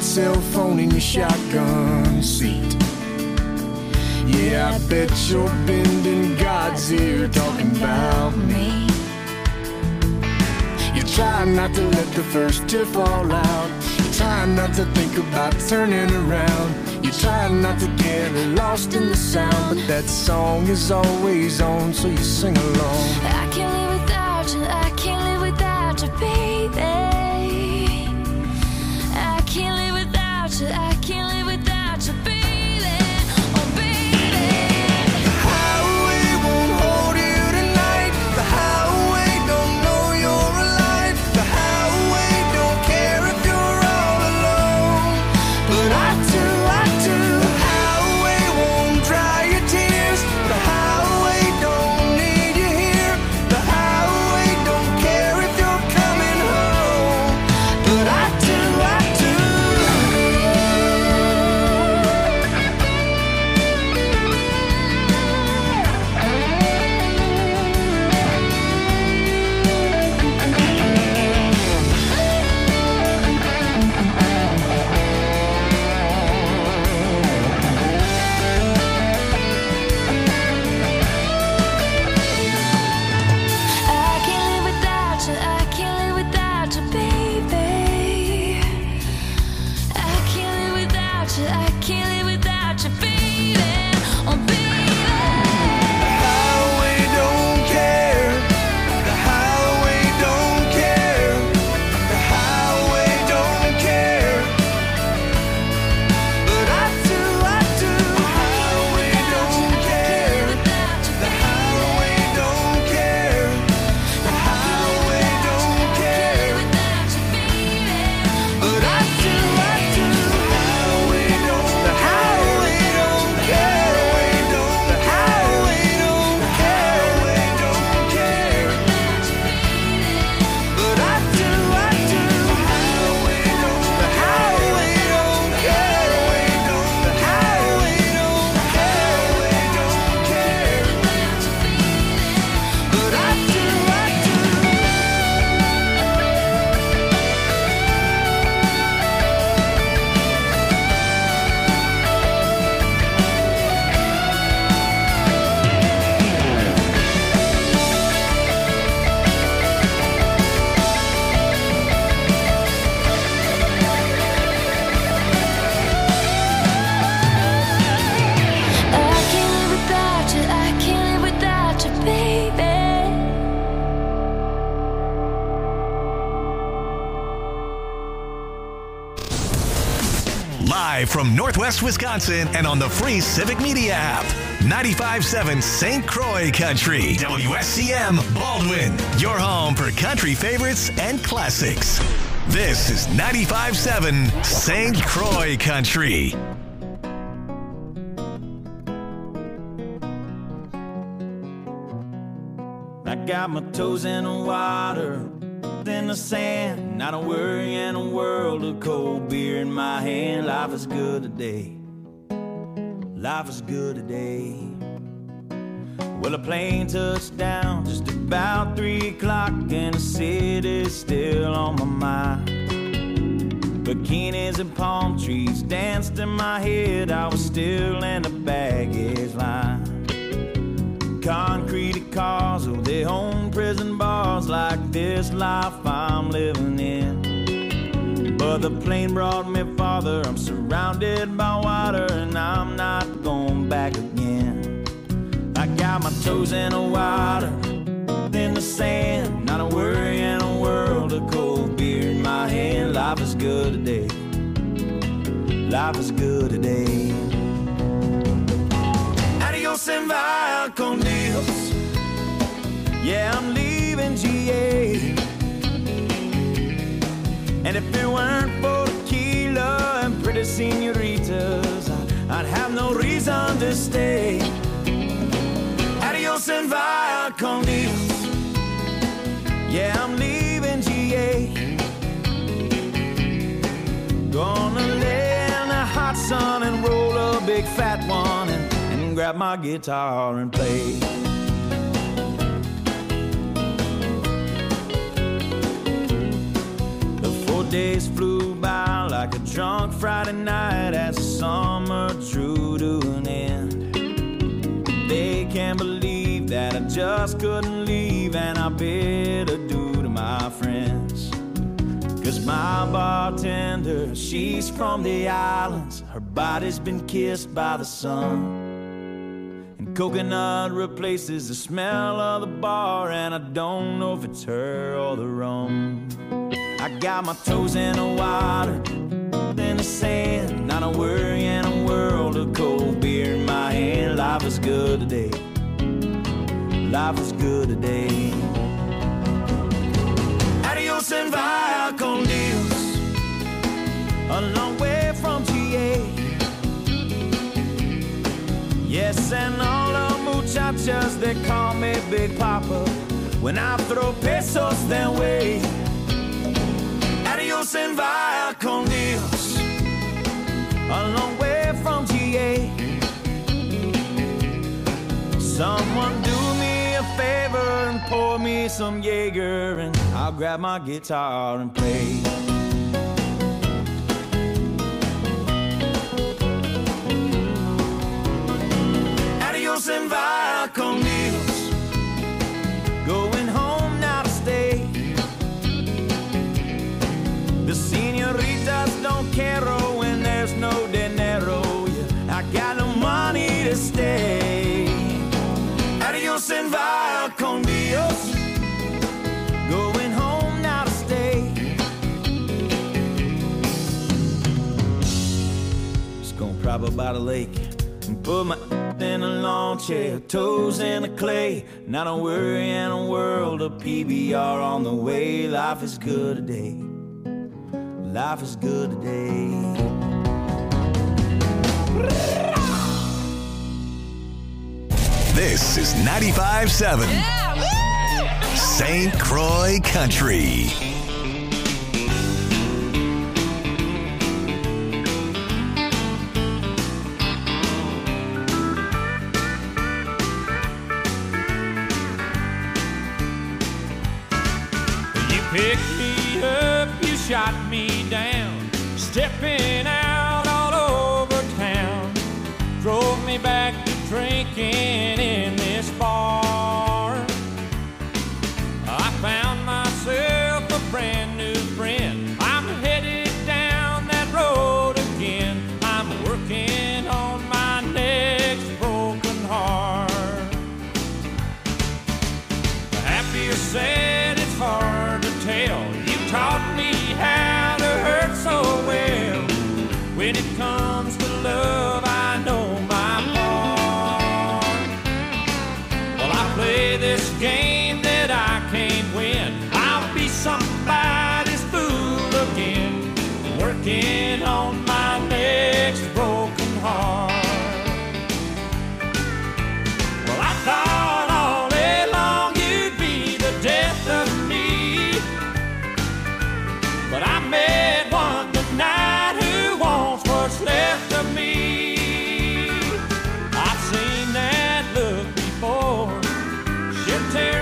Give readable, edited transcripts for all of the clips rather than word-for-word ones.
that cell phone in your shotgun seat. Yeah, I bet you're bending God's ear talking about me. You try not to let the first tear fall out. You try not to think about turning around. You try not to get lost in the sound. But that song is always on, so you sing along. I can't live without you, I can't live without you, baby. I can't live without you, I can't live without you, baby. Oh, baby. The highway won't hold you tonight. The highway don't know you're alive. The highway don't care if you're all alone. But I do, I do. The highway won't dry your tears. The highway don't need you here. The highway don't care if you're coming home. But I do, I do. I can't live without you, I can't live without you, baby. I can't live without you, I can't live without you, baby. Oh, baby. The highway don't care. The highway don't care. The highway don't care. But I do, I do. The highway don't care. The highway don't care. The highway don't care. But I do, I do. The highway don't. The highway don't care. The highway don't care. Don't care. But I do, I do. The highway don't. The highway don't care. The highway don't care. Don't care. But I do, I do. I can't live without you, I can't live without you, baby. Live from Northwest Wisconsin and on the free Civic Media app. 95.7 St. Croix Country. WSCM Baldwin. Your home for country favorites and classics. This is 95.7 St. Croix Country. I got my toes in the water, in the sand, not a worry in a world of cold beer in my hand. Life is good today. Life is good today. Well, a plane touched down just about 3 o'clock, and the city's still on my mind. Bikinis and palm trees danced in my head. I was still in the baggage line. Concrete cars, oh, they own prison bars like this life I'm living in. But the plane brought me farther. I'm surrounded by water, and I'm not going back again. I got my toes in the water, in the sand, not a worry in a world of cold beer in my hand. Life is good today. Life is good today. Adios and via con Dios. Yeah, I'm leaving GA. And if it weren't for tequila and pretty senoritas, I'd have no reason to stay. Adios and via con Dios. Yeah, I'm leaving GA. Gonna lay in the hot sun and roll a big fat one and grab my guitar and play. The 4 days flew by like a drunk Friday night as the summer drew to an end. They can't believe that I just couldn't leave, and I bid adieu to my friends. 'Cause my bartender, she's from the islands. Her body's been kissed by the sun. Coconut replaces the smell of the bar, and I don't know if it's her or the rum. I got my toes in the water, in the sand, not a worry in a world of cold beer in my hand. Life is good today. Life is good today. Adios and via con Dios, a long way from GA. Yes, and all the muchachas, they call me Big Papa when I throw pesos their way. Adios and via con Dios, a long way from GA. Someone do me a favor and pour me some Jaeger, and I'll grab my guitar and play. And via con Dios, going home now to stay. The senoritas don't care when there's no dinero. Yeah, I got no money to stay. Adios and via con Dios, going home now to stay. Just gonna prop up by the lake and put my in a lawn chair, toes in the clay, not a worry in a world of PBR on the way. Life is good today. Life is good today. This is 95.7 St. Croix Country. Picked me up, you shot me down, stepping out all over town. Drove me back to drinking in this bar. I found myself a brand new friend. I'm headed down that road again. I'm working on my next broken heart. Happy or sad, it's hard to tell. You taught me how to hurt so well. When it comes to love, I know my part. Well, I play this game that I can't win. I'll be somebody's fool again, working on my next broken heart. Well, I thought all day long you'd be the death of me, but I met one tonight who wants what's left of me. I've seen that look before. She'll tear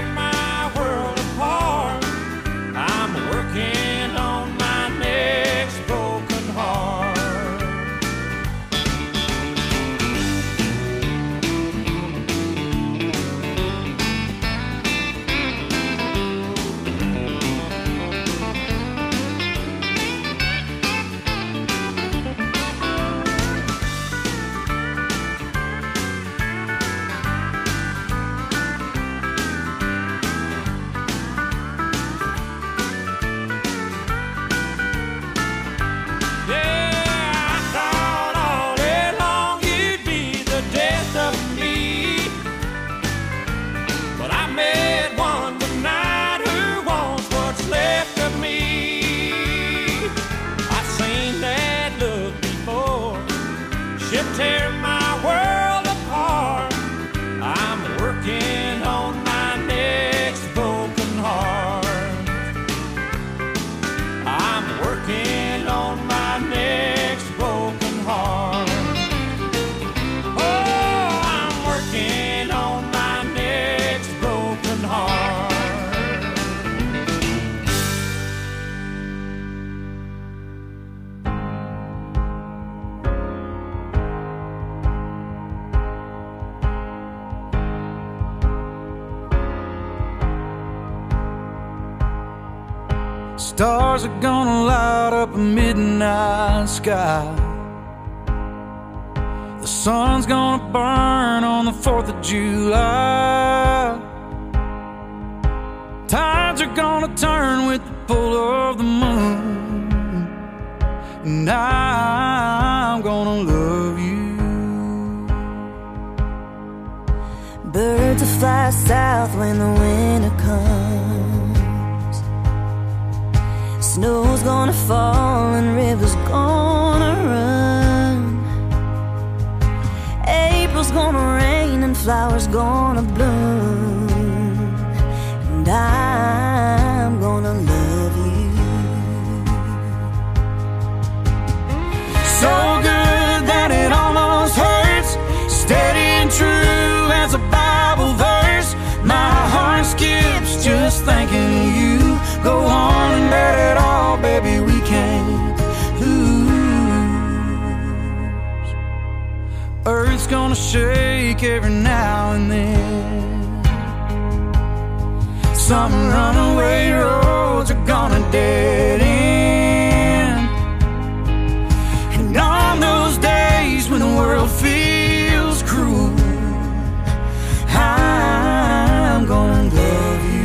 Stars are gonna light up a midnight sky. The sun's gonna burn on the 4th of July. Tides are gonna turn with the pull of the moon. And I'm gonna love you. Birds will fly south when the winter comes. Snow's gonna fall and rivers gonna run. April's gonna rain and flowers gonna bloom. And I'm gonna love you. So good that it almost hurts. Steady and true as a Bible verse. My heart skips just thinking of you. Go on and bet it all, baby, we can't lose. Earth's gonna shake every now and then. Some runaway roads are gonna dead end. And on those days when the world feels cruel, I'm gonna love you.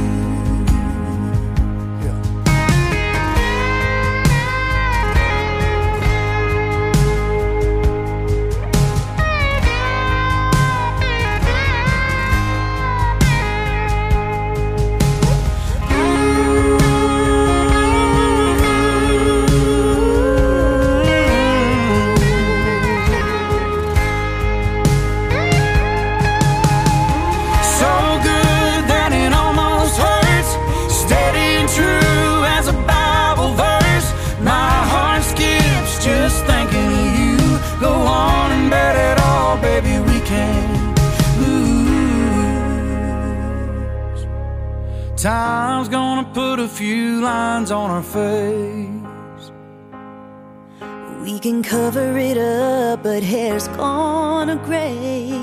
Time's gonna put a few lines on our face. We can cover it up, but hair's gonna gray.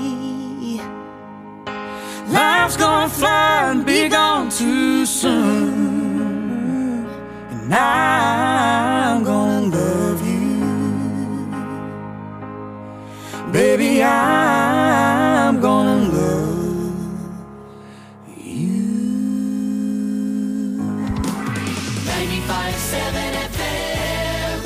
Life's gonna fly and be gone too soon. And I'm gonna love you. Baby, I'm gonna love you. 95.7 FM.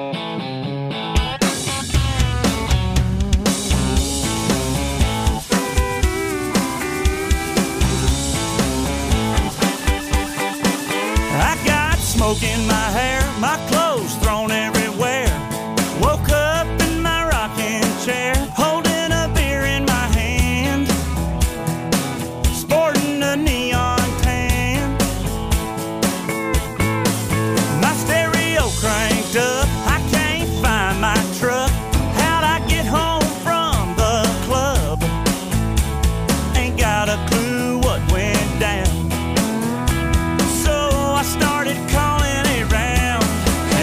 I got smoke in my hair, my clothes thrown everywhere. Woke up in my rocking chair, holding a beer in my hand, sporting a neon tan. My stereo cranked up, I can't find my truck. How'd I get home from the club? Ain't got a clue what went down. So I started calling around.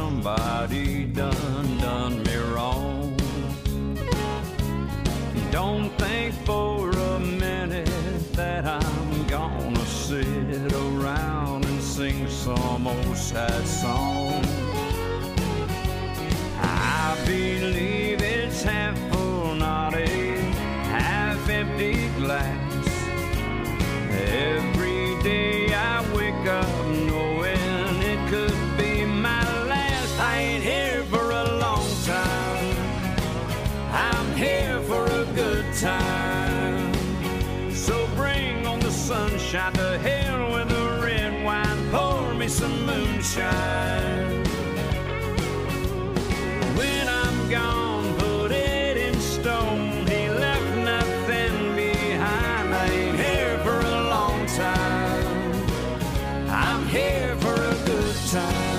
somebody done me wrong. Don't think for a minute that I'm gonna sit around and sing some old sad song. I believe it's half full, not a half empty glass. Every day I wake up knowing it could be my last. I ain't here for a long time, I'm here for a good time. So bring on the sunshine, to hell with the red wine, pour me some moonshine. When I'm gone, put it in stone, he left nothing behind. I ain't here for a long time, I'm here for a good time.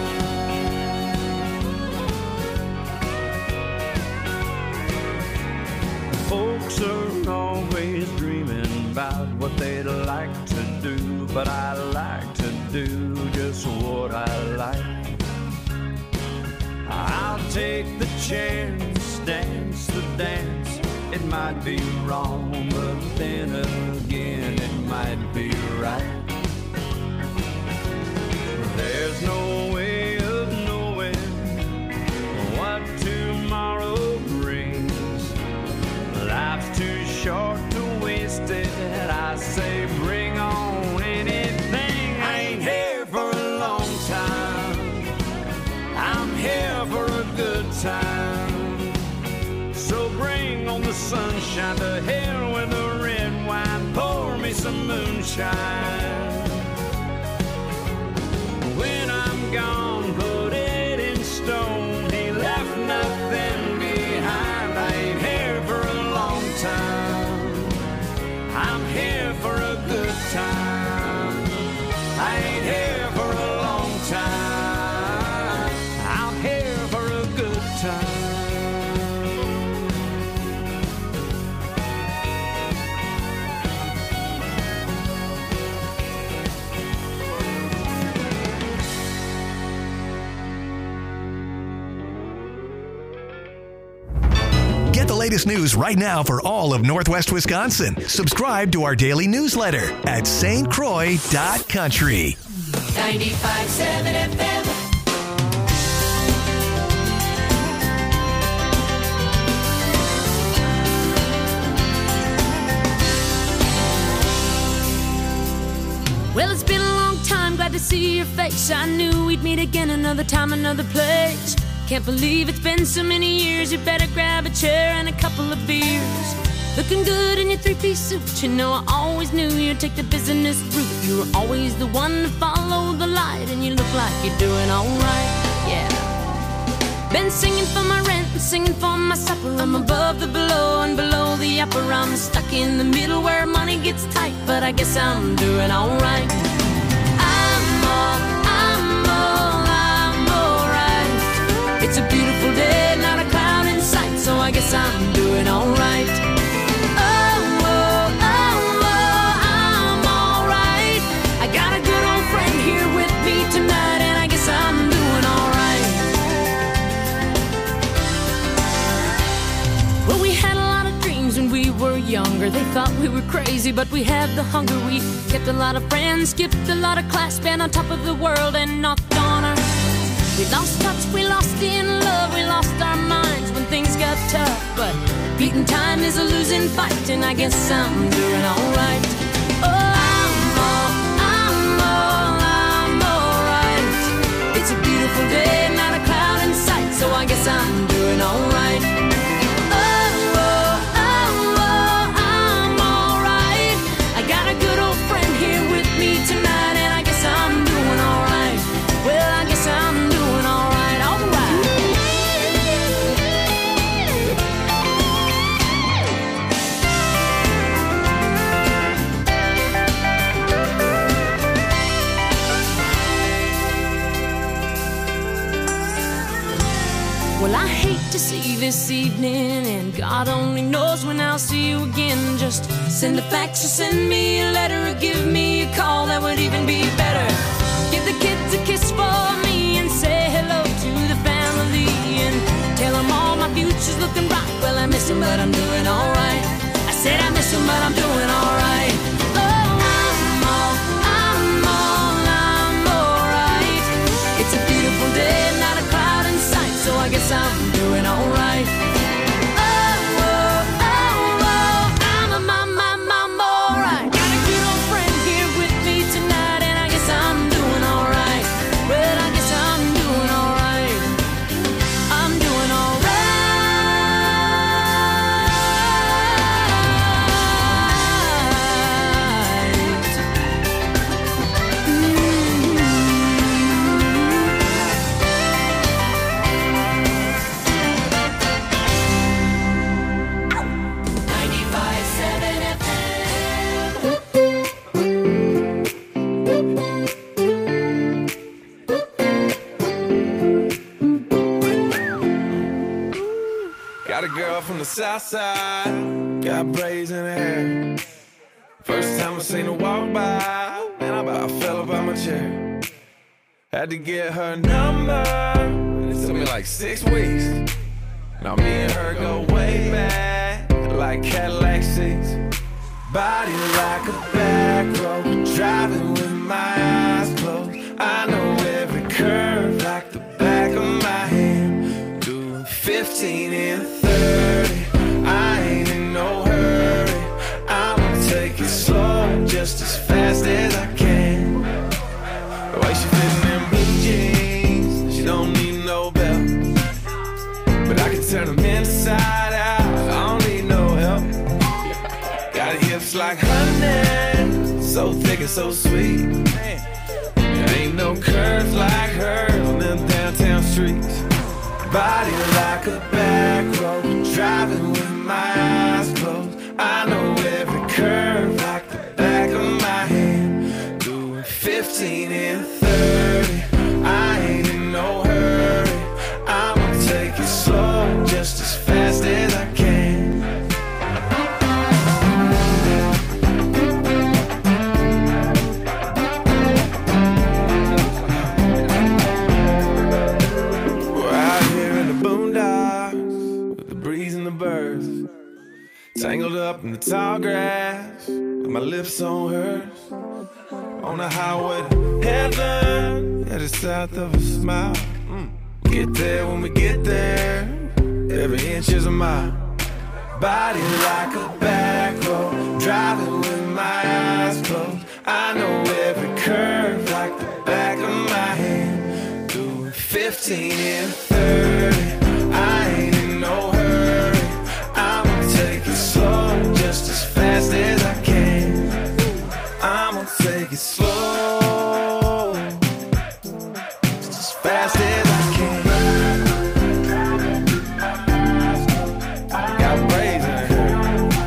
Folks are always dreaming about what they'd like to do, but I like to do just what I like. I'll take the chance, dance the dance. It might be wrong, but then again it might be right. There's no way of knowing what tomorrow brings. Life's too short to waste it. I say bring on anything. I ain't here for a long time, I'm here for a good time. So bring on the sunshine, to hell with the red wine, pour me some moonshine. When I'm gone, put it in stone, he left nothing behind. I ain't here for a long time, I'm here for a good time. I ain't here for a long time, I'm here for a good time. Get the latest news right now for all of Northwest Wisconsin. Subscribe to our daily newsletter at stcroix.country. 95.7 FM. Well, it's been a long time, glad to see your face. I knew we'd meet again another time, another place. Can't believe it's been so many years. You better grab a chair and a couple of beers. Looking good in your three-piece suit. You know I always knew you'd take the business route. You were always the one to follow the light, and you look like you're doing alright, yeah. Been singing for my rent and singing for my supper. I'm above the below and below the upper. I'm stuck in the middle where money gets tight, but I guess I'm doing alright. I'm alright. It's a beautiful day, not a cloud in sight, so I guess I'm doing alright. I'm alright. I got a good old friend here with me tonight, and I guess I'm doing alright. Well, we had a lot of dreams when we were younger. They thought we were crazy, but we had the hunger. We kept a lot of friends, skipped a lot of class, been on top of the world and knocked on our. We lost touch, we lost in love, we lost our minds when things got tough. But beating time is a losing fight, and I guess I'm doing alright. I'm alright. It's a beautiful day, not a cloud in sight, so I guess I'm doing alright. I'm alright. I got a good old friend here with me tonight, and I guess I'm doing alright. Well, I guess I'm doing alright, alright. Well, I hate to see this evening, and God only knows when I'll see you again. Just send a fax or send me a letter, or give me a call, that would even be better. Give the kids a kiss for me and say hello miss him, but I'm doing alright. I said I miss him, but I'm doing alright. Oh, I'm alright. It's a beautiful day, not a cloud in sight, so I guess I'm doing alright. Got a girl from the south side, got braids in her hair. First time I seen her walk by, and I about fell up out my chair. Had to get her number, it took me like 6 weeks. Now me and her go way back, like Cadillac seats. Body like a back road, driving with my eyes closed. I know every curve like the back of my hand. Doing 15 and 30, I ain't in no hurry. I'ma take it slow, just as fast as I can. The way she fit in them blue jeans, she don't need no belt. But I can turn them inside out, I don't need no help. Got hips like honey, so thick and so sweet. There ain't no curves like hers on them downtown streets. Body like a back road, driving with my eyes closed. I know every curve like the back of my hand. Doing 15 and 30, I ain't in no hurry. I'ma take it slow, just as fast as I can. Tangled up in the tall grass, with my lips on hers. On the highway to heaven, headed south of a smile. Get there when we get there, every inch is a mile. Body like a back road, driving with my eyes closed. I know every curve like the back of my hand. Doing 15 and 30, I ain't in no hurry. I'ma take it slow, just as fast as I can. I'ma take it slow, just as fast as I can. Got braids in her hair.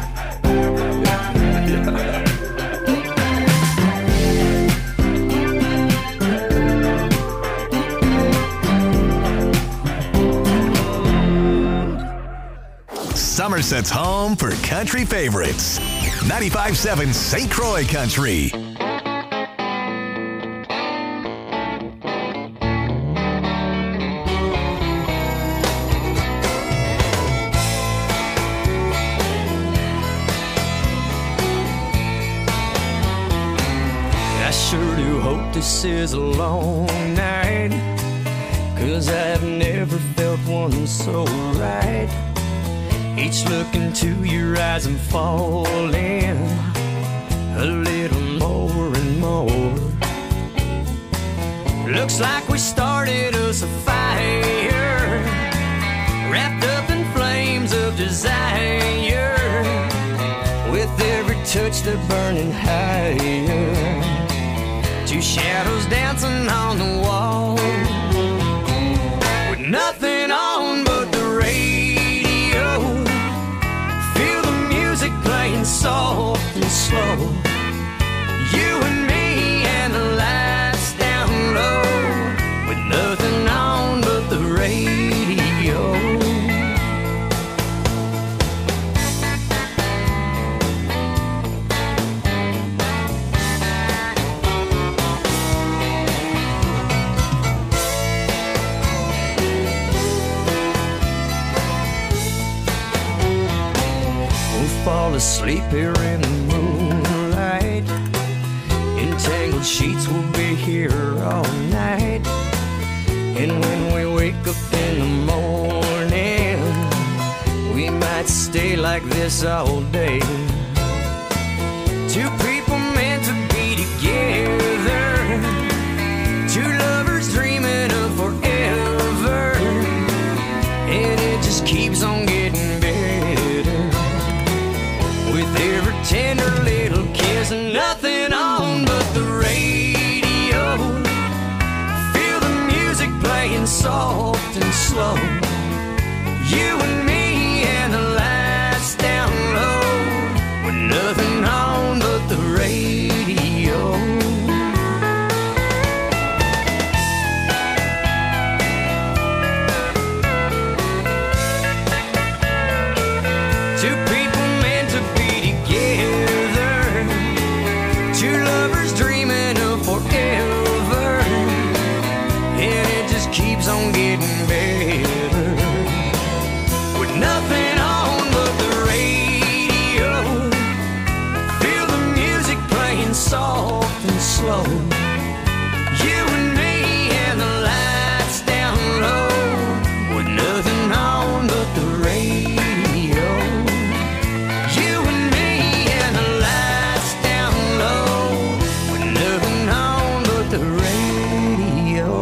Somerset's home for country favorites. 95.7 St. Croix Country. I sure do hope this is a long night, 'cause I've never felt one so right. Each look into your eyes I'm falling a little more and more. Looks like we started us a fire, wrapped up in flames of desire. With every touch they're burning higher, two shadows dancing on the wall, with nothing on but the radio. Feel the music playing soft and slow. You and me and the lights down low, with nothing on but the radio. here in the moonlight. Entangled sheets will be here all night. And when we wake up in the morning, we might stay like this all day. Two people meant to be together, two lovers dreaming of forever, and it just keeps on getting better with every tender little kiss. Nothing on but the radio, feel the music playing soft and slow. You and me and the lights down low, with nothing on but the radio. Two people meant to be together, two lovers dreaming of forever, and it just keeps on getting better with nothing on but the radio. Feel the music playing soft and slow. You and me and the lights down low, with nothing on but the radio. You and me and the lights down low, with nothing on but the radio.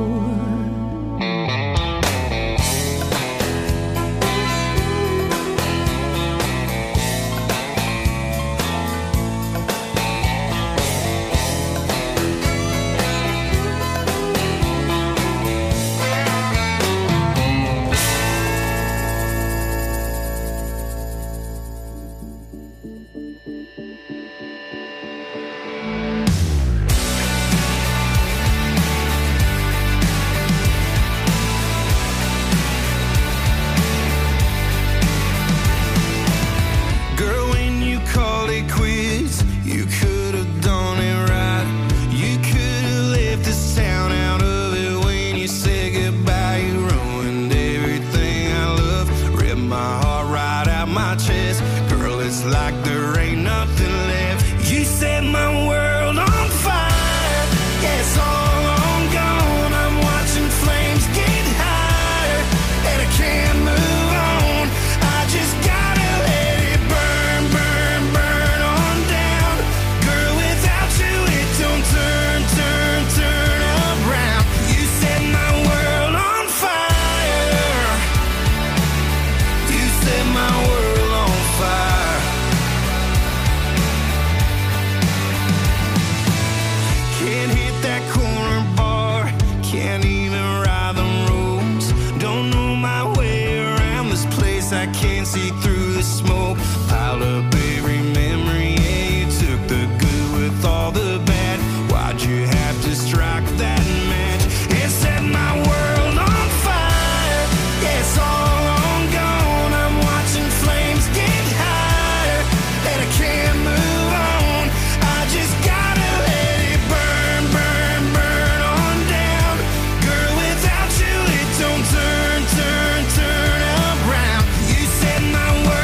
Girl, when you called it quits, you could have done it right. You could have left this town out of it when you said goodbye. You ruined everything I love, ripped my heart right out my chest. Girl, it's like there ain't nothing left. You set my world on fire. Yeah, it's all on gone. I'm watching flames get higher, and I can't move on. I just gotta let it burn, burn, burn on down. Girl, without you it don't turn, turn, turn around. You set my world on fire. You set my world on fire. Can't hit that corner bar, can't even ride the roads. Don't know my way around this place, I can't see through the smoke. Piled up every memory, yeah, you took the good with all the bad. Why'd you have to strike that match and set my world on fire? Yeah, it's all on gone. I'm watching flames get higher, and I can't move on. I just gotta let it burn, burn, burn on down. Girl, without you it don't turn, turn, turn around. You set my world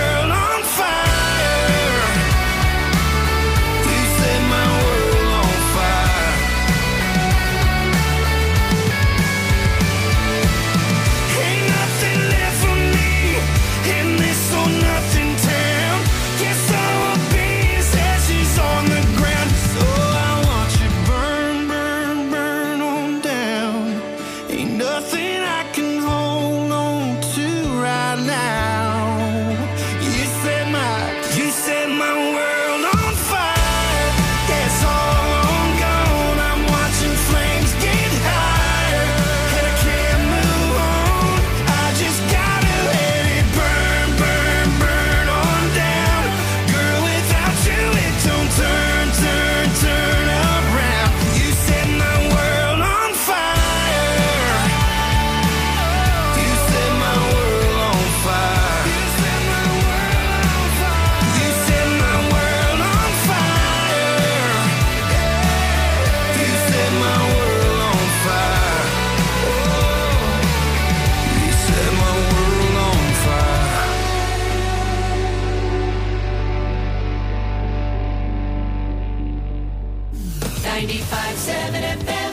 95.7 FM.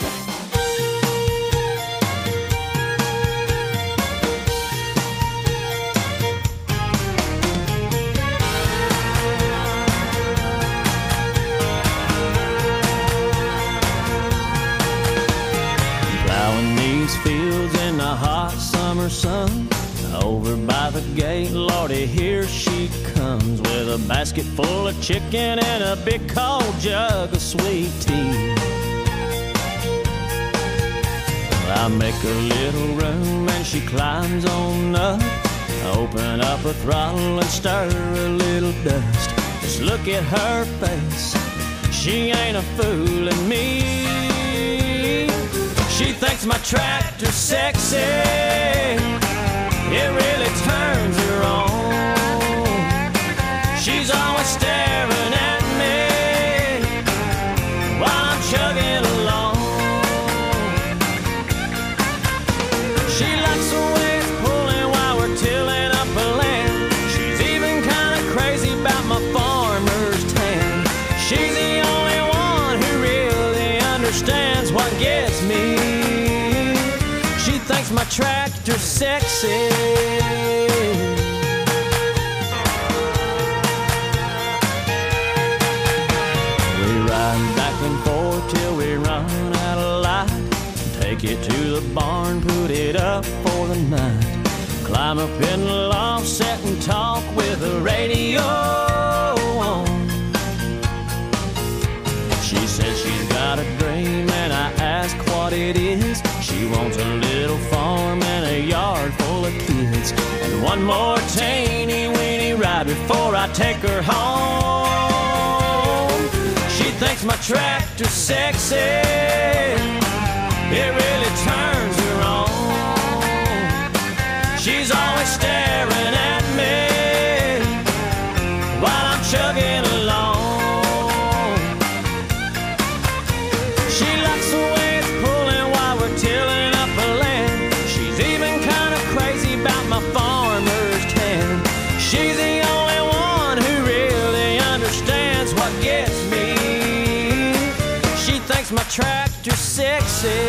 Plowing these fields in the hot summer sun. Over by the gate, Lordy, here she comes with a basket full of chicken and a big cold jug of sweet tea. I make a little room and she climbs on up. Open up a throttle and stir a little dust. Just look at her face, she ain't a fooling me. She thinks my tractor's sexy, it really turns her on. She's always staring at me while I'm chugging along. She likes the way it's pulling while we're tilling up a land. She's even kind of crazy about my farmer's tan. She's the only one who really understands what gets me. She thinks my tractor's sexy. We ride back and forth till we run out of light. Take it to the barn, put it up for the night. Climb up in the loft, sit and talk with the radio on. She says she's got a dream and I ask what it is. She wants a little farm and a yard full of kids, and one more teeny weeny ride before I take her home. She thinks my tractor's sexy, it really turns her on. She's always staring at me while I'm chugging along. She likes the way it's pulling while we're tilling up the land. She's even kind of crazy about my farmer's tan. She's the only one who really understands what gets me. She thinks my tractor's sexy.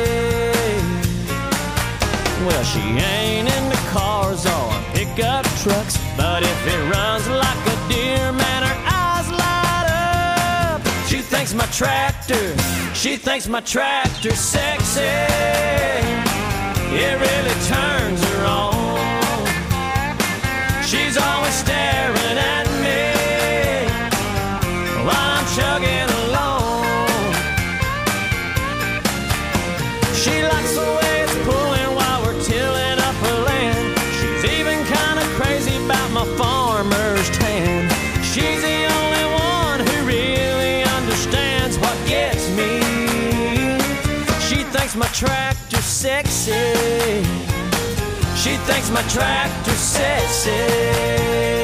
Well, she ain't into cars or pickup trucks, but if it runs like a deer, man, her eyes light up. She thinks my tractor's sexy, it really turns her on. She's always staring at me while I'm chugging along. She likes the way it's pulling while we're tilling up her land. She's even kind of crazy about my farmer's tan. She's the only one who really understands what gets me. She thinks my tractor's sexy. She thinks my tractor's sexy.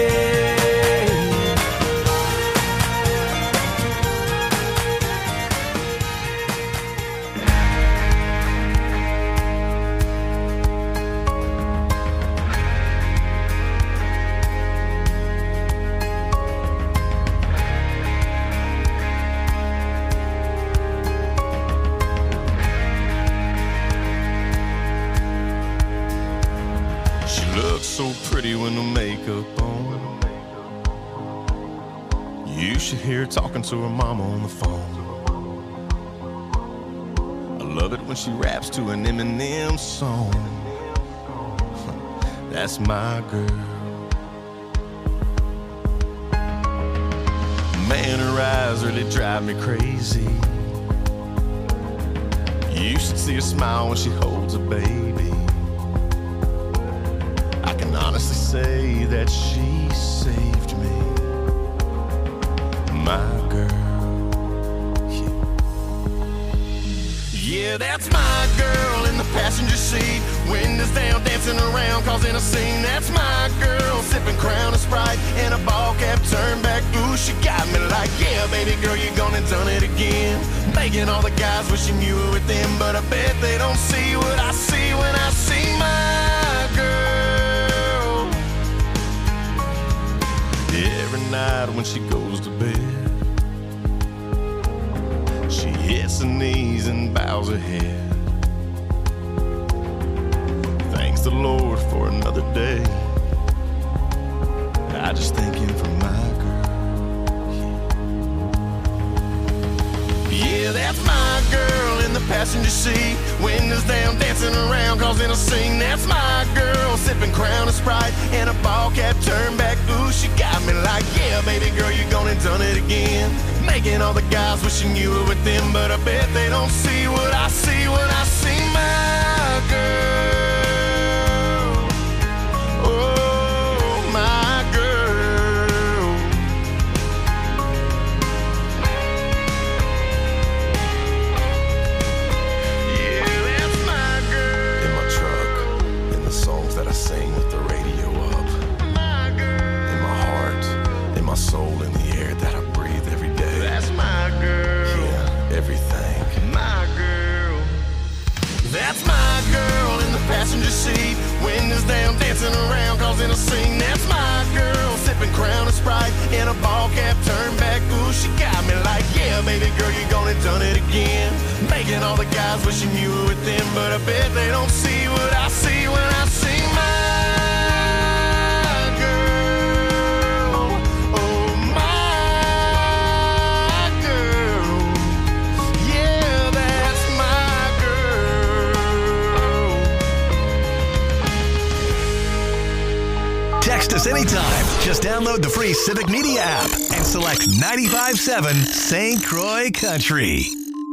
So pretty with no makeup on. You should hear her talking to her mama on the phone. I love it when she raps to an Eminem song. That's my girl. Man, her eyes really drive me crazy. You should see her smile when she holds a baby. I can honestly say that she saved me. My girl. Yeah, that's my girl in the passenger seat. Windows down, dancing around, causing a scene. That's my girl, sipping Crown and Sprite and a ball cap turned back. Ooh, she got me like, yeah, baby girl, you gonna done it again. Making all the guys wishing you were with them, but I bet they don't see what I see when I see my girl. Every night when she goes to bed, gets the knees and bows her head. Thanks the Lord for another day. I just thank him for my girl. Yeah, that's my girl in the passenger seat. Windows down, dancing around, causing a scene. That's my girl, sipping Crown and Sprite and a ball cap turned back. Ooh, she got me like, yeah, baby girl, you gone and done it again. Making all the guys wishing you were with them, but I bet they don't see what I see when I see my girl. Oh, my girl. Yeah, that's my girl. In my truck, in the songs that I sing with the radio up. My girl. In my heart, in my soul, in the air that I breathe every day. That's my girl. Yeah, everything. My girl. That's my girl in the passenger seat. Windows down, dancing around, causing a scene. That's my girl, sipping Crown and Sprite in a ball cap turned back. Ooh, she got me like, yeah, baby girl, you gone and done it again. Making all the guys wishing you were with them, but I bet they don't see what I see when I see my girl. Oh, my girl. Yeah, that's my girl. Text us anytime. Just download the free Civic Media app and select 95.7 St. Croix Country.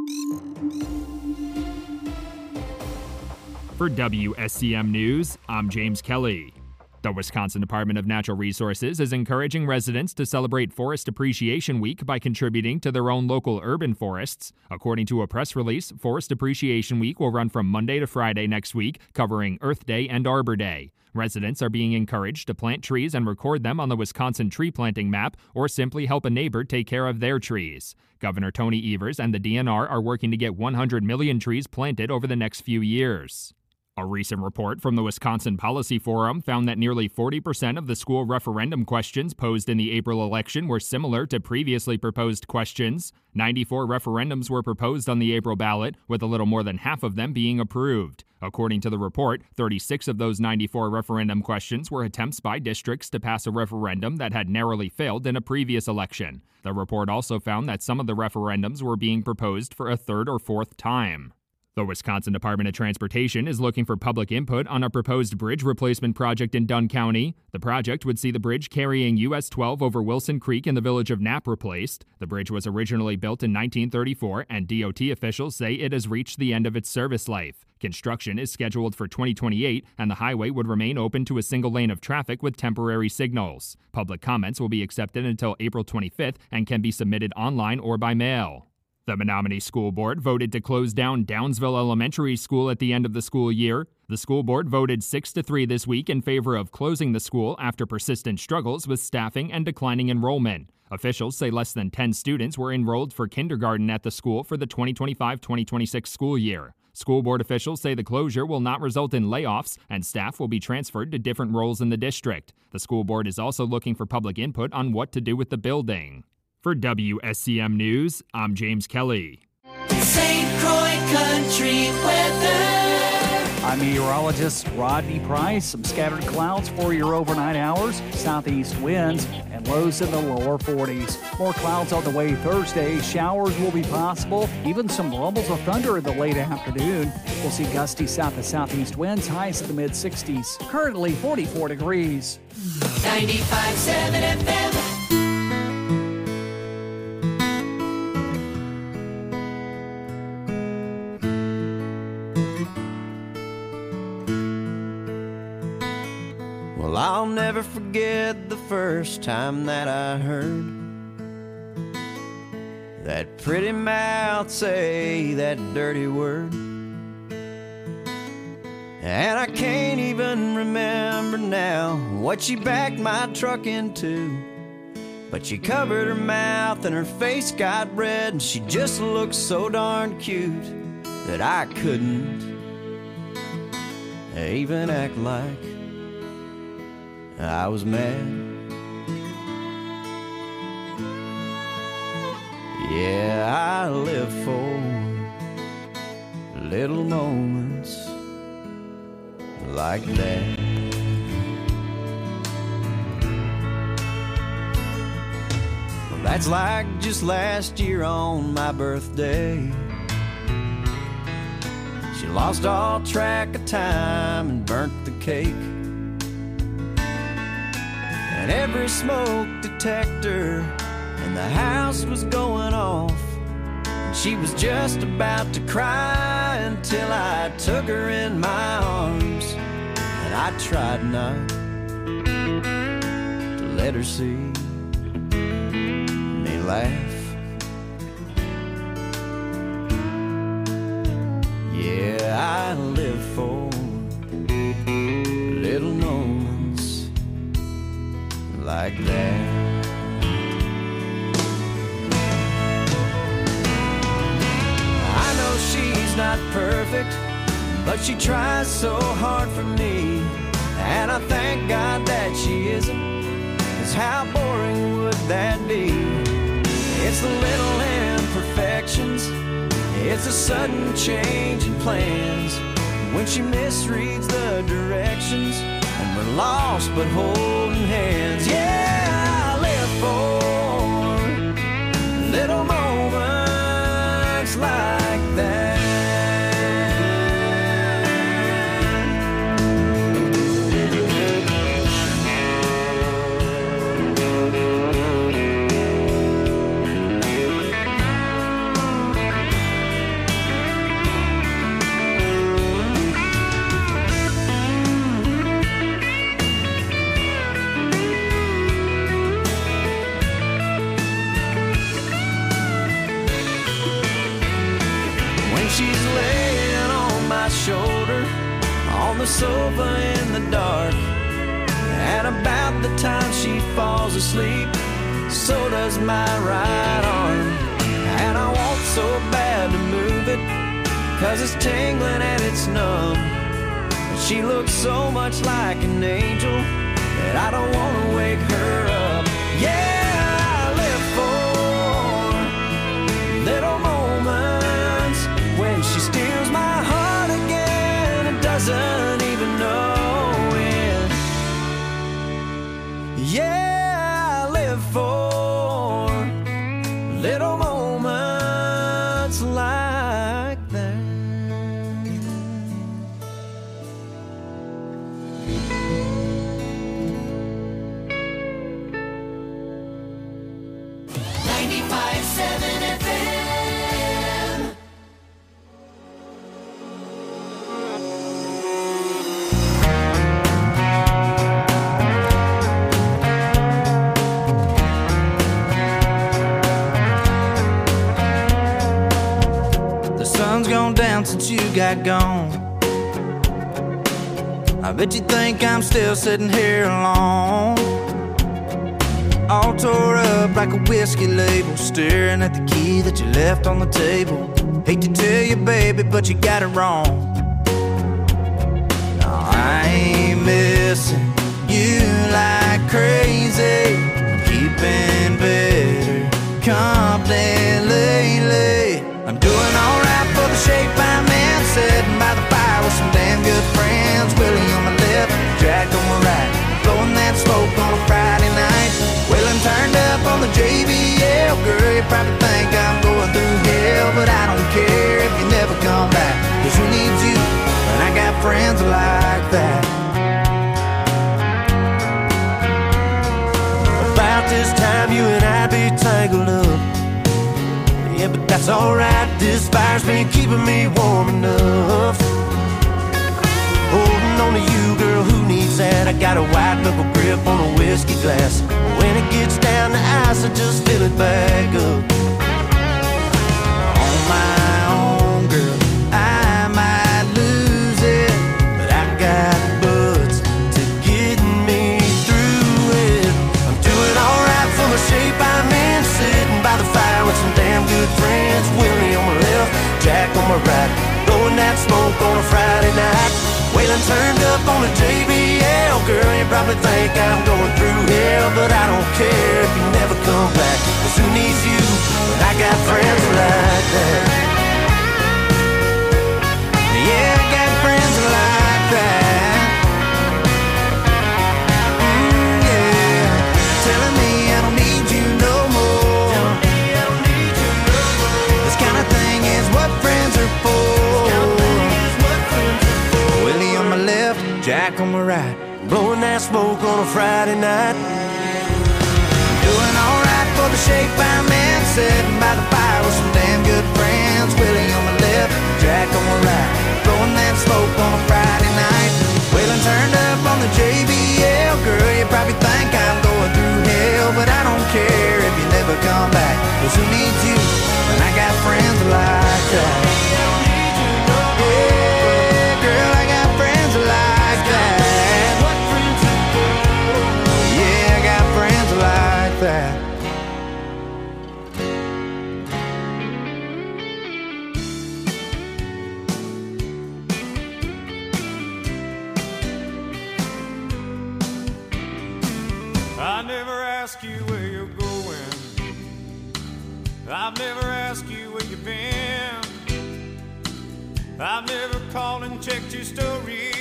For WSCM News, I'm James Kelly. The Wisconsin Department of Natural Resources is encouraging residents to celebrate Forest Appreciation Week by contributing to their own local urban forests. According to a press release, Forest Appreciation Week will run from Monday to Friday next week, covering Earth Day and Arbor Day. Residents are being encouraged to plant trees and record them on the Wisconsin tree planting map, or simply help a neighbor take care of their trees. Governor Tony Evers and the DNR are working to get 100 million trees planted over the next few years. A recent report from the Wisconsin Policy Forum found that nearly 40% of the school referendum questions posed in the April election were similar to previously proposed questions. 94 referendums were proposed on the April ballot, with a little more than half of them being approved. According to the report, 36 of those 94 referendum questions were attempts by districts to pass a referendum that had narrowly failed in a previous election. The report also found that some of the referendums were being proposed for a third or fourth time. The Wisconsin Department of Transportation is looking for public input on a proposed bridge replacement project in Dunn County. The project would see the bridge carrying US 12 over Wilson Creek in the village of Knapp replaced. The bridge was originally built in 1934, and DOT officials say it has reached the end of its service life. Construction is scheduled for 2028, and the highway would remain open to a single lane of traffic with temporary signals. Public comments will be accepted until April 25th and can be submitted online or by mail. The Menominee School Board voted to close down Downsville Elementary School at the end of the school year. The school board voted 6-3 this week in favor of closing the school after persistent struggles with staffing and declining enrollment. Officials say less than 10 students were enrolled for kindergarten at the school for the 2025-2026 school year. School board officials say the closure will not result in layoffs, and staff will be transferred to different roles in the district. The school board is also looking for public input on what to do with the building. For WSCM News, I'm James Kelly. St. Croix Country weather. I'm meteorologist Rodney Price. Some scattered clouds for your overnight hours, southeast winds, and lows in the lower 40s. More clouds on the way Thursday. Showers will be possible, even some rumbles of thunder in the late afternoon. We'll see gusty south to southeast winds, highs in the mid-60s. Currently 44 degrees. 95.7 FM. Well, I'll never forget the first time that I heard that pretty mouth say that dirty word. And I can't even remember now what she backed my truck into, but she covered her mouth and her face got red, and she just looked so darn cute that I couldn't even act like I was mad. Yeah, I live for little moments like that. Well, that's like just last year on my birthday. She lost all track of time and burnt the cake. And every smoke detector in the house was going off. And she was just about to cry until I took her in my arms. And I tried not to let her see me laugh. Yeah, I live for little moments like that. I know she's not perfect, but she tries so hard for me. And I thank God that she isn't, 'cause how boring would that be? It's the little imperfections, it's a sudden change in plans, when she misreads the directions and we're lost but holding hands. Yeah, I live for little moments like that. She's laying on my shoulder on the sofa in the dark, and about the time she falls asleep, so does my right arm. And I want so bad to move it, 'cause it's tingling and it's numb. But she looks so much like an angel that I don't want to wake her up. Yeah, I live for little moments when she steals my heart again and doesn't even know it. Yeah, I live for little moments like that. Since you got gone, I bet you think I'm still sitting here alone, all tore up like a whiskey label, staring at the key that you left on the table. Hate to tell you, baby, but you got it wrong. No, I ain't missing you like crazy, keeping better company lately. I'm doing alright for the shape I'm in, sitting by the fire with some damn good friends. Willie on my left, Jack on my right, blowing that smoke on a Friday night. Wheeling turned up on the JBL. Girl, you probably think I'm going through hell, but I don't care if you never come back, 'cause who needs you when I got friends like that? About this time you and I'd be tangled up. Yeah, but that's alright, this fire's been keeping me warm enough. Holding on to you, girl, who needs that? I got a white knuckle grip on a whiskey glass. When it gets down to ice, I just fill it back up. On my own, girl, I might lose it, but I got buds to get me through it. I'm doing alright for the shape I'm in, sitting by the fire with some damn good friends. Willie on my left, Jack on my right, blowing that smoke on a Friday night. Waylon turned up on a JBL. Girl, you probably think I'm going through hell, but I don't care if you never come back, 'cause who needs you when I got friends like that? Jack on my right, blowing that smoke on a Friday night. Doing alright for the shape I'm in, sitting by the fire with some damn good friends. Willie on my left, Jack on my right, blowing that smoke on a Friday night. Waylon turned up on the JBL. Girl, you probably think I'm going through hell, but I don't care if you never come back, 'cause who needs you when I got friends like that? Yeah, girl, I got friends like that. Yeah, I got friends like that. I never ask you where you're going. I've never asked you where you've been. I've never called and checked your story.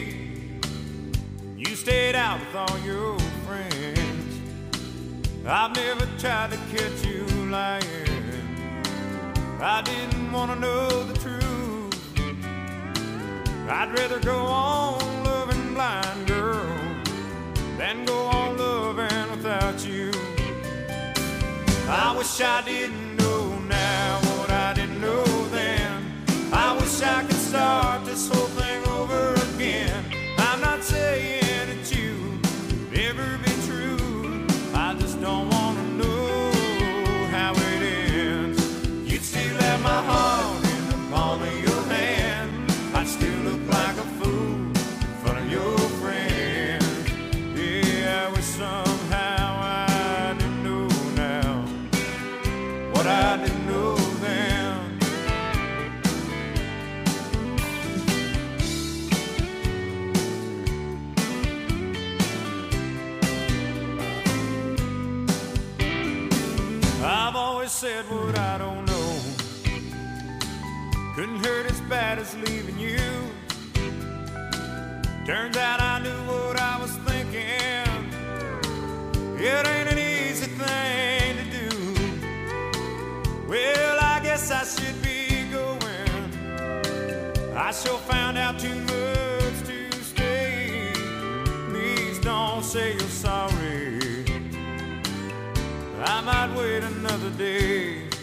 You stayed out with all your friends. I've never tried to catch you lying. I didn't want to know the truth. I'd rather go on loving blind, girl, than go on loving without you. I wish I didn't know now what I didn't know then. I wish I could start this whole thing over again. I'm not saying that you could ever be true. I just don't want to know how it ends. You'd still have my heart in the palm of your hand. I'd still look like a fool in front of your friends. Yeah, I wish somehow I didn't know now what I didn't know then. I've always said what I don't know. Couldn't hurt as bad as leaving you. Turns out I knew what I was thinking. It ain't an easy thing to do. Well, I guess I should be going. I sure found out too much to stay. Please don't say you're sorry. I might wait another day.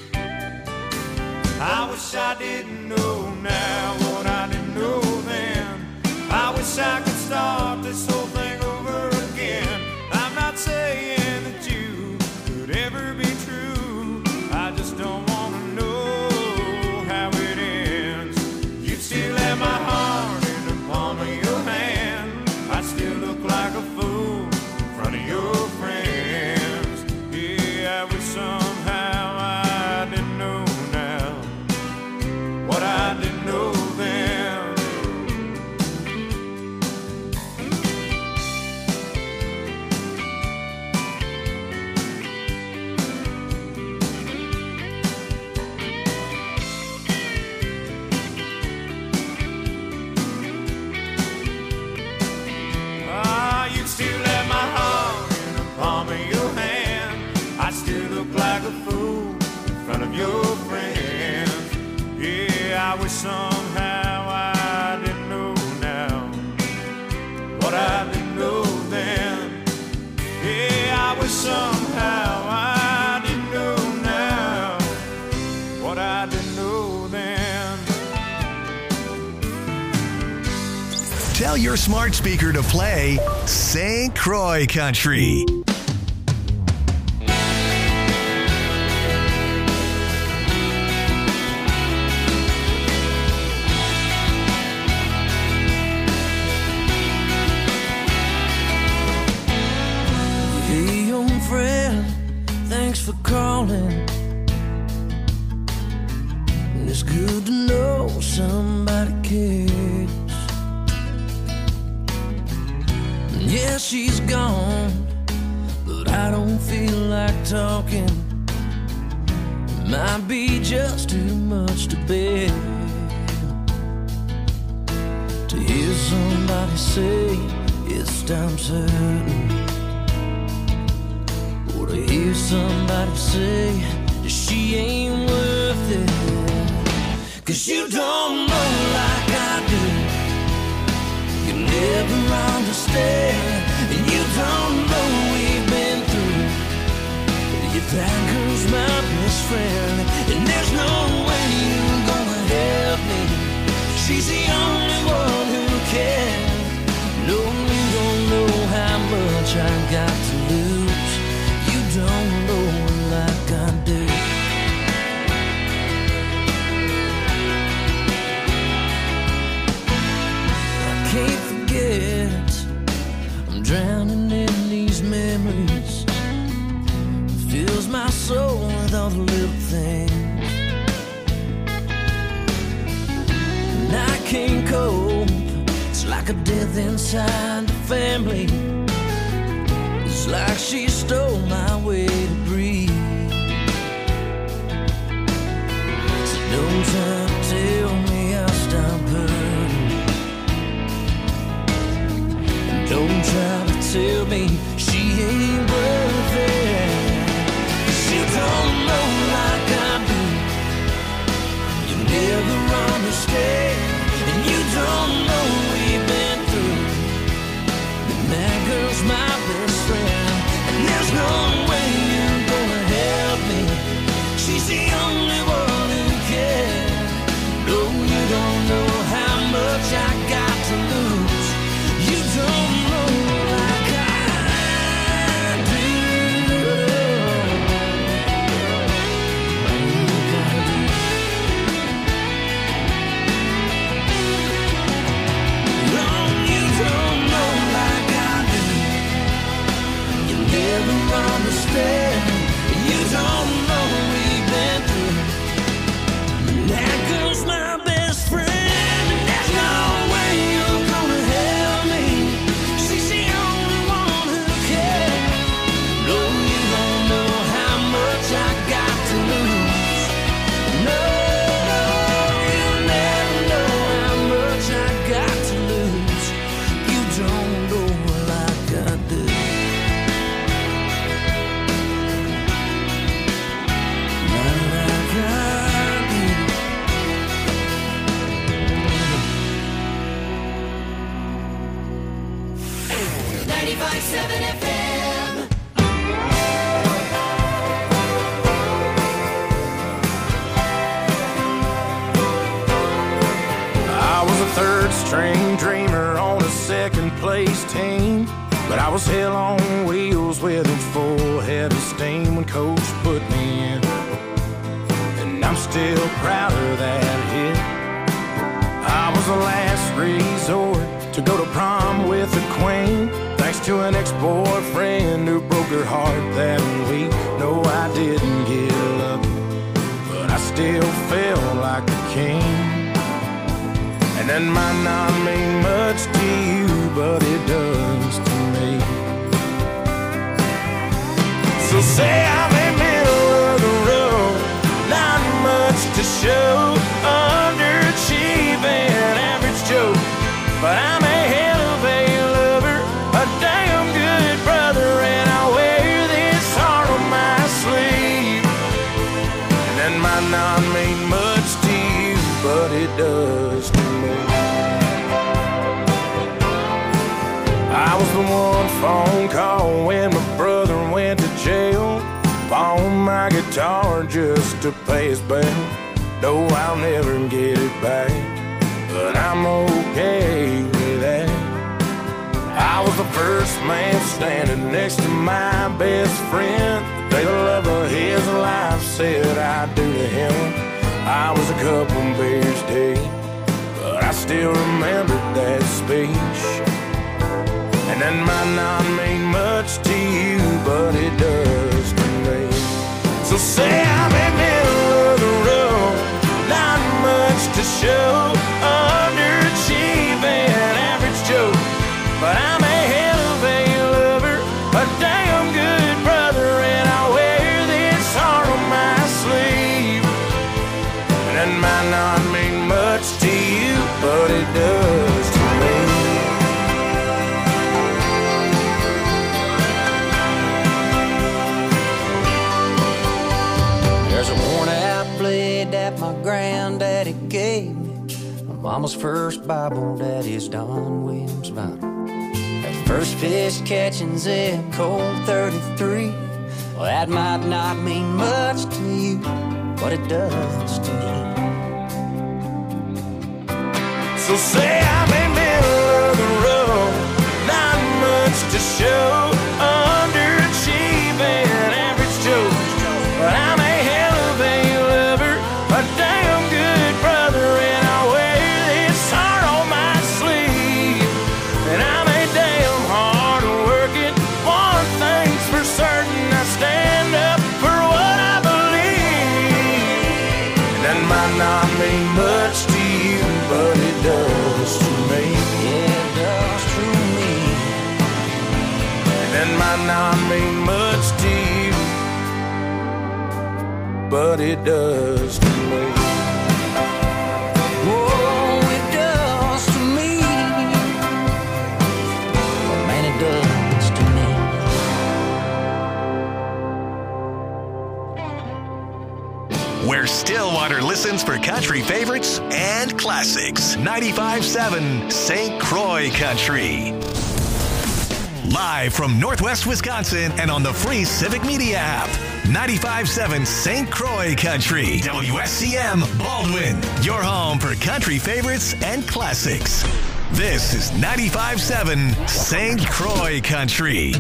I wish I didn't know now what I didn't know then. I wish I could start this whole thing over again. I'm not saying that you could ever be true. I just don't want to know how it ends. You'd still have my heart in the palm of your hand. I'd still look like a fool in front of your friends. Yeah, I wish somehow I didn't know now what I didn't know then. You'd still have my heart in the palm of your hand. I'd still look like a fool in front of your friends. Yeah, I wish somehow I didn't know now what I didn't know then. Yeah, I wish somehow I didn't know now what I didn't know then. Tell your smart speaker to play St. Croix Country. Hey, young friend, thanks for calling. It's good to know somebody cares. Yeah, she's gone, but I don't feel like talking. It might be just too much to bear. To hear somebody say it's time certain, or to hear somebody say that she ain't worth it. 'Cause you don't know like I do. You never understand. And you don't know we've been through. If that girl's my best friend, and there's no way you're gonna help me. She's the only one who can. No, you don't know how much I got to lose. You don't know her like I do. I can't forget, I'm drowning in these memories. It fills my soul with all the little things. And I can't cope. It's like a death inside the family. It's like she stole my way to breathe. So don't try to tell me I'll stop hurting. And don't try to tell me she ain't worth it. 'Cause you don't know like I do. You never understand. And you don't know we've been through. And that girl's my best friend. And there's no way you're gonna help me. She's the only one who can. No, you don't know how much I got to lose. You don't know like I do. Never understand. You don't know we've been through. That girl's my best friend, and there's no way you're gonna help me. She's the only one who cares. No, you don't know how much I got to lose. No, you never know how much I got to lose. You don't know like I do. String dreamer on a second place team, but I was hell on wheels with a full head of steam when coach put me in, and I'm still proud of that hit. I was the last resort to go to prom with the queen, thanks to an ex-boyfriend who broke her heart that week. No, I didn't get lucky, but I still felt like a king. And that might not mean much to you, but it does to me. So say I'm in middle of the road, not much to show, underachieving, average Joe, but I'm a hell of a lover, a damn good brother, and I wear this heart on my sleeve. And that might not mean much to you, but it does to me. I was the one phone call when my brother went to jail. Pawned my guitar just to pay his bail. No, I'll never get it back, but I'm okay with that. I was the first man standing next to my best friend. The day the love of his life said I'd do to him. I was a couple beers deep, but I still remember that speech. And that might not mean much to you, but it does to me. So say I'm in middle of the road, not much to show, underachieving, average Joe, but I'm a hell of a lover, a damn good brother, and I wear this heart on my sleeve. And that might not mean much to you, but it does to me. There's a worn-out blade that my granddaddy gave me, my mama's first Bible, Daddy's Don Williams vinyl. First fish catching zip code 33. Well, that might not mean much to you, but it does to me. So say I'm in middle of the road, not much to show, underachieving average Joe, but I'm a hell of a lover, a damn good brother, and I wear this heart on my sleeve. And I'm a damn hard working, one thing's for certain, I stand up for what I believe. That might not mean much to you, but it does to me. Yeah, it does to me. That might not mean much to you, but it does to me. Oh, it does to me. Oh, man, it does to me. Where Stillwater listens for country favorites and classics. 95.7 St. Croix Country. Live from Northwest Wisconsin and on the free Civic Media app. 95.7 St. Croix Country. WSCM Baldwin. Your home for country favorites and classics. This is 95.7 St. Croix Country.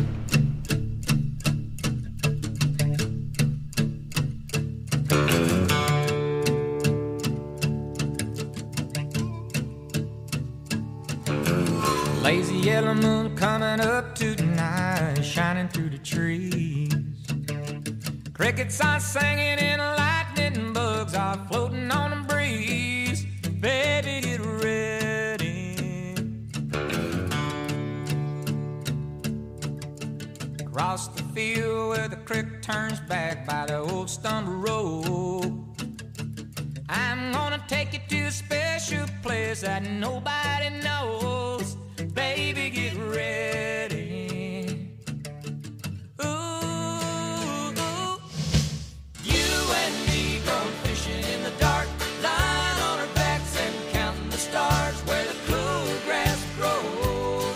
Lazy yellow moon coming up tonight, shining through the trees. Crickets are singing and lightning bugs are floating on the breeze. Baby, get ready. Across the field where the creek turns back by the old stumble road, I'm gonna take you to a special place that nobody knows. Baby, get ready. Ooh, you and me going fishing in the dark, lying on our backs and counting the stars where the cool grass grows.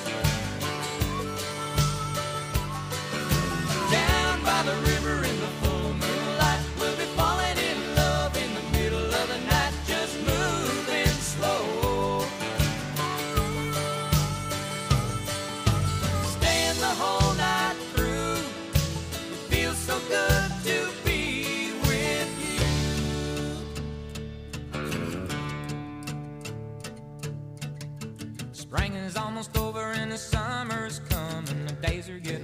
Down by the river in the full moonlight, we'll be falling in love in the middle of the night, just moving slow. Staying the whole night through, it feels so good to be with you. Spring is almost over and the summer's coming, the days are getting